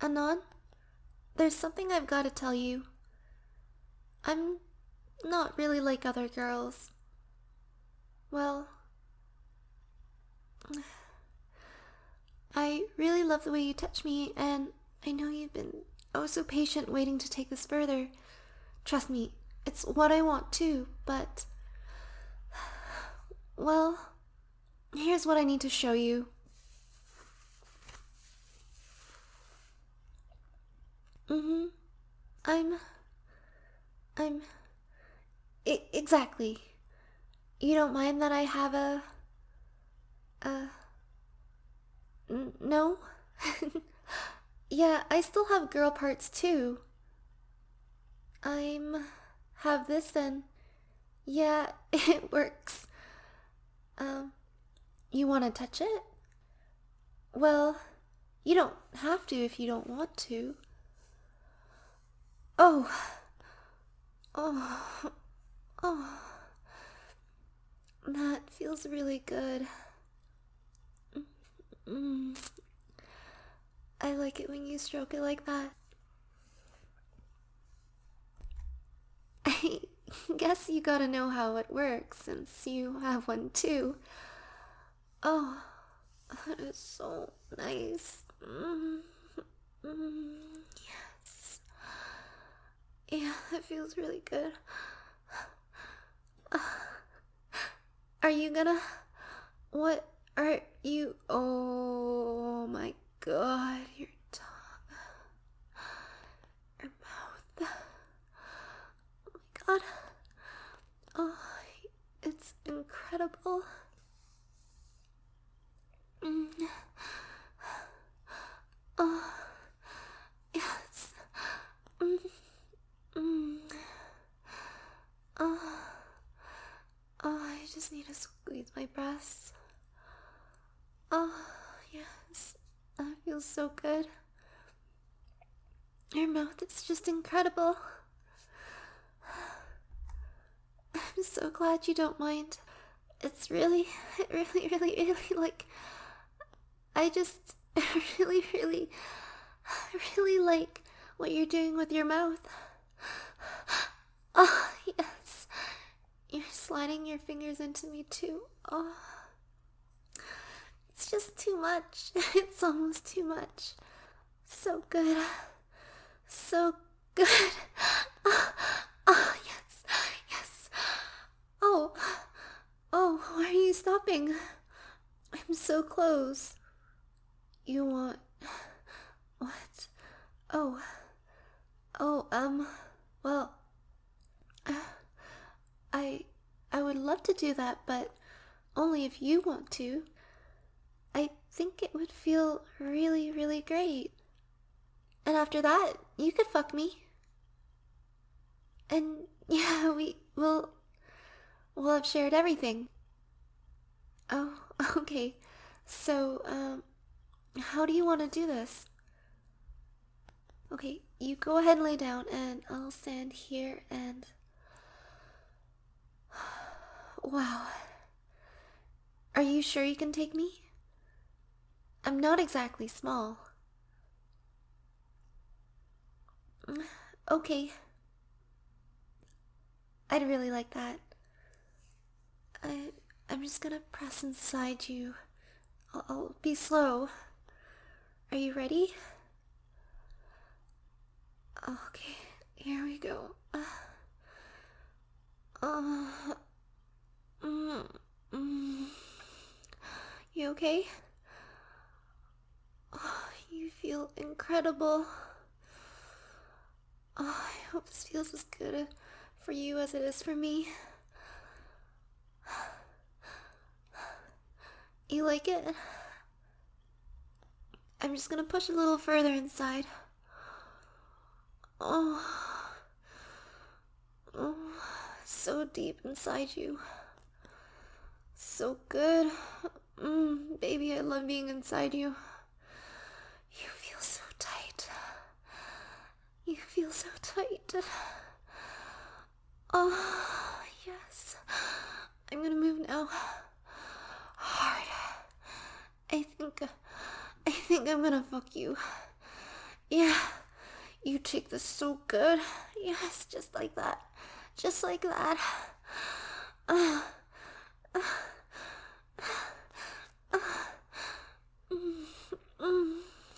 Anon, there's something I've got to tell you. I'm not really like other girls. Well, I really love the way you touch me, and I know you've been oh so patient waiting to take this further. Trust me, it's what I want too, but... Well, here's what I need to show you. Mm-hmm. I'm... I'm... exactly. You don't mind that I have no? Yeah, I still have girl parts too. Have this then. Yeah, it works. Um, you want to touch it? Well, you don't have to if you don't want to. Oh, oh, oh. That feels really good. Mm. I like it when you stroke it like that. I guess you gotta know how it works since you have one too. Oh, that is so nice. Yes. Yeah, that feels really good. Are you gonna... What are you... Oh my god, your tongue. Your mouth. Oh my god. Oh, it's incredible. Mm. Oh, yes. Mm. Mm. Oh, oh, I just need to squeeze my breasts. Oh, yes. That feels so good. Your mouth is just incredible. I'm so glad you don't mind. It's really, really, like, I just really, really like what you're doing with your mouth. Oh, yes. You're sliding your fingers into me too. Oh, it's just too much. It's almost too much. So good. So good. Oh, oh yes. Yes. Oh. Oh, why are you stopping? I'm so close. You want... What? Oh. Oh, well... I... I would love to do that, but only if you want to. I think it would feel really, really great. And after that, you could fuck me. And yeah, we'll have shared everything. Oh, okay. So, how do you want to do this? Okay, you go ahead and lay down, and I'll stand here and... Wow. Are you sure you can take me? I'm not exactly small. Okay. I'd really like that. I'm just gonna press inside you. I'll be slow. Are you ready? Okay, here we go. Uh, mm, mm. You okay? Oh, you feel incredible. Oh, I hope this feels as good for you as it is for me. You like it? I'm just gonna push a little further inside. Oh, oh, so deep inside you. So good. Baby, I love being inside you. You feel so tight. You feel so tight. Oh, yes. I'm gonna move now. Hard. I think I'm gonna fuck you. Yeah, you take this so good. Yes, just like that. Just like that. Uh, mm.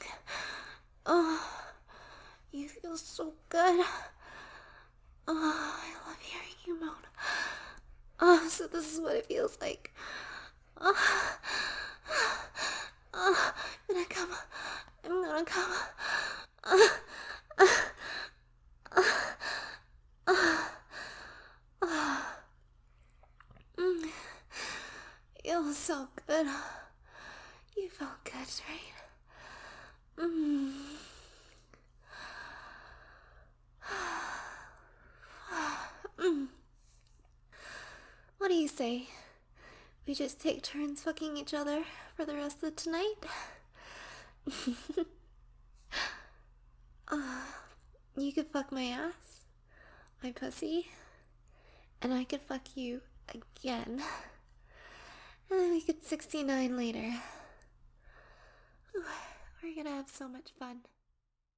Oh, you feel so good. Oh, I love hearing you moan. Oh, so this is what it feels like. Oh, oh, I'm gonna come. I'm gonna come. Oh, mm, feels so good. You felt good, right? Mm. Mm. What do you say? We just take turns fucking each other for the rest of tonight? uh, you could fuck my ass, my pussy, and I could fuck you again. And then we could 69 later. Ooh, we're gonna have so much fun.